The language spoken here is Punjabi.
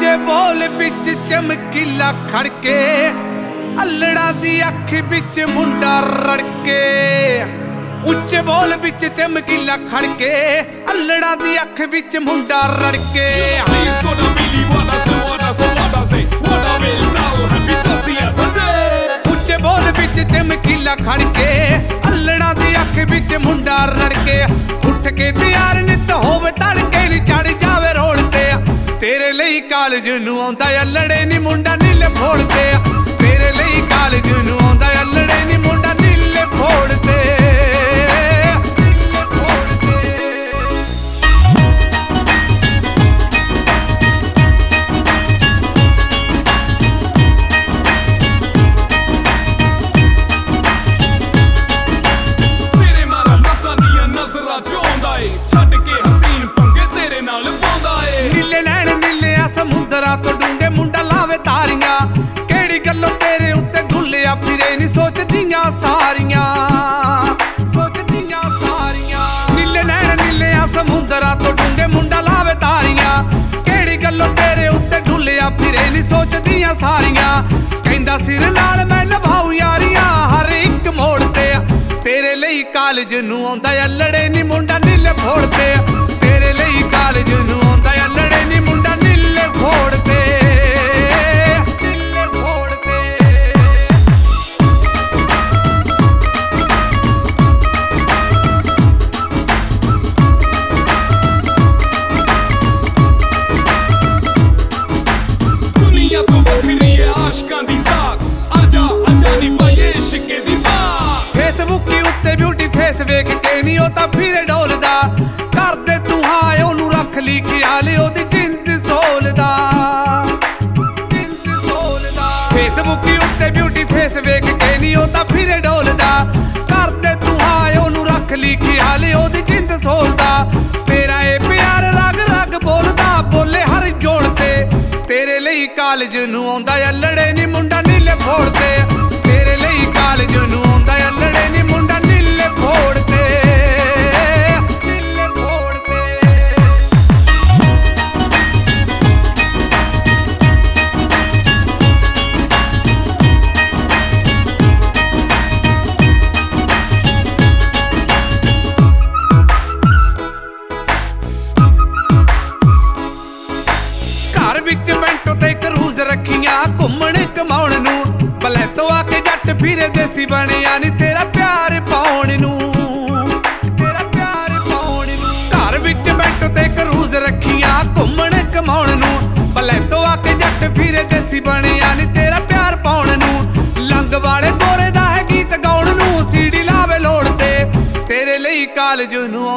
ਉੱਚੇ ਬੋਲ ਵਿੱਚ ਚਮਕੀਲਾ ਖੜਕੇ ਅਲੜਾ ਦੀ ਅੱਖ ਵਿੱਚ ਮੁੰਡਾ ਰੜਕੇ ਉੱਚੇ ਬੋਲ ਵਿੱਚ ਚਮਕੀਲਾ ਖੜਕੇ ਅਲੜਾ ਦੀ ਅੱਖ ਵਿੱਚ ਮੁੰਡਾ ਰੜਕੇ ਉੱਚੇ ਬੋਲ ਵਿੱਚ ਚਮਕੀਲਾ ਖੜਕੇ ਅਲੜਾ ਦੀ ਅੱਖ ਵਿੱਚ ਮੁੰਡਾ ਰੜਕੇ ਉੱਠ ਕੇ ਤਿਆਰ ਨਿੱਤ ਹੋਵੇ ਤੜਕੇ ਨੀ ਚੜ ਜਾਵੇ ਰੋਡ ਤੇ ਤੇਰੇ ਲਈ ਕਾਲਜ ਨੂੰ ਆਉਂਦਾ ਅਲੜੇ ਨੀ ਮੁੰਡਾ ਨੀਲੇ ਫੋੜਦੇ ਤੇਰੇ ਲਈ ਕਾਲਜ ਨੂੰ ਆਉਂਦਾ ਅਲੜੇ ਨੀ ਮੁੰਡਾ ਨੀਲੇ ਫੋੜਦੇ ਛੱਡ ਕੇ ਹਸੀਨ ਪੰਗੇ ਤੇਰੇ ਨਾਲ ਪਾਉਂਦਾ ਏ ਨੀਲੇ ਨੈਣ ਨੀਲੇ ਆ ਸਮੁੰਦਰਾਂ ਤੋਂ ਡੂੰਘੇ ਮੁੰਡਾ ਲਾਵੇ ਤਾਰੀਆਂ ਕਿਹੜੀ ਗੱਲੋਂ ਤੇਰੇ ਉੱਤੇ ਢੁੱਲਿਆ ਫਿਰੇ ਨੀ ਸੋਚਦੀਆਂ ਸਾਰੀਆਂ ਨੀਲੇ ਨੈਣ ਨੀਲੇ ਆ ਸਮੁੰਦਰਾਂ ਤੋਂ ਡੂੰਘੇ ਮੁੰਡਾ ਲਾਵੇ ਤਾਰੀਆਂ ਕਿਹੜੀ ਗੱਲੋਂ ਤੇਰੇ ਉੱਤੇ ਢੁੱਲਿਆ ਫਿਰੇ ਨੀ ਸੋਚਦੀਆਂ ਸਾਰੀਆਂ ਕਹਿੰਦਾ ਸਿਰ ਨਾਲ ਮੈਂ ਨਿਭਾਉ ਯਾਰੀਆਂ ਹਰ ਇੱਕ ਮੋੜ ਤੇ ਤੇਰੇ ਲਈ ਕਾਲਜ ਨੂੰ ਆਉਂਦਾ ਅਲੜੇ ਨੀ ਮੁੰਡਾ ਨੀਲੇ ਫੋੜਦੇ ਤੇਰੇ ਲਈ ਕਾਲਜ ਨੂੰ ਆਉਂਦਾ ਅਲੜੇ ਨੀ ਮੁੰਡਾ ਨੀਲੇ ਫੋੜਦੇ ਦੁਨੀਆ ਤੋਂ ਵੱਖਰੀ ਏ ਆਸ਼ਕਾਂ ਦੀ ਸਾਥ ਆਜਾ ਨੀ ਪਾਈਏ ਇਸ਼ਕੇ ਦੀ ਬਾਤ ਫੇਸਬੁੱਕ ਉੱਤੇ ਬਿਊਟੀ ਫੇਸ ਵੇਖ ਕੇ ਨੀ ਉਹ ਤਾਂ ਫਿਰੇ ਡੋਲਦਾ ਕਰਦੇ ਤੂੰ ਹਾਂ ਉਹਨੂੰ ਰੱਖ ਲਈ ਖਿਆਲ ਉਹਦੀ ਜਿੰਦ ਸੋਲਦਾ ਫੇਸਬੁੱਕ ਉੱਤੇ ਬਿਊਟੀ ਫੇਸ ਵੇਖ ਕੇ ਨੀ ਉਹ ਤਾਂ ਫਿਰੇ ਡੋਲਦਾ ਕਰਦੇ ਤੂੰ ਹਾਂ ਉਹਨੂੰ ਰੱਖ ਲਈ ਖਿਆਲ ਉਹਦੀ ਜਿੰਦ ਸੋਲਦਾ ਤੇਰਾ ਇਹ ਪਿਆਰ ਰਗ ਰਗ ਬੋਲਦਾ ਬੋਲੇ ਹਰ ਜੋੜ ਤੇ ਤੇਰੇ ਲਈ ਕਾਲਜ ਨੂੰ ਆਉਂਦਾ ਅਲੜੇ ਨੀ ਮੁੰਡਾ ਨੀਲੇ ਫੋੜਦੇ ਤੇਰੇ ਲਈ ਕਾਲਜ ਨੂੰ ਆਉਂਦਾ ਅਲੜੇ ਨੀ ਮੁੰਡਾ ਨੀਲੇ ਫੋੜਦੇ ਘਰ ਵਿੱਚ ਬੈਂਟੋ ਤੇ ਕਰੂਜ਼ ਰੱਖੀਆਂ ਘੁੰਮਣ ਕਮਾਉਣ ਨੂੰ ਬਲੇ ਤੋਂ ਆ ਕੇ ਜੱਟ ਫਿਰੇ ਦੇਸੀ ਬਣਿਆ ਨੀ ਤੇਰਾ ਪਿਆਰ ਪਾਉਣ ਨੂੰ ਘਰ ਵਿੱਚ ਬੈਂਟੋ ਤੇ ਕਰੂਜ਼ ਰੱਖੀਆਂ ਘੁੰਮਣ ਕਮਾਉਣ ਨੂੰ ਬਲੇ ਤੋਂ ਆ ਕੇ ਜੱਟ ਫਿਰੇ ਦੇਸੀ ਬਣਿਆ ਨੀ ਤੇਰਾ ਪਿਆਰ ਪਾਉਣ ਨੂੰ ਲੰਗ ਵਾਲੇ ਗੋਰੇ ਦਾ ਹੈ ਗੀਤ ਗਾਉਣ ਨੂੰ ਸੀਡੀ ਲਾਵੇ ਲੋੜ ਤੇ ਤੇਰੇ ਲਈ ਕਾਲਜ ਨੂੰ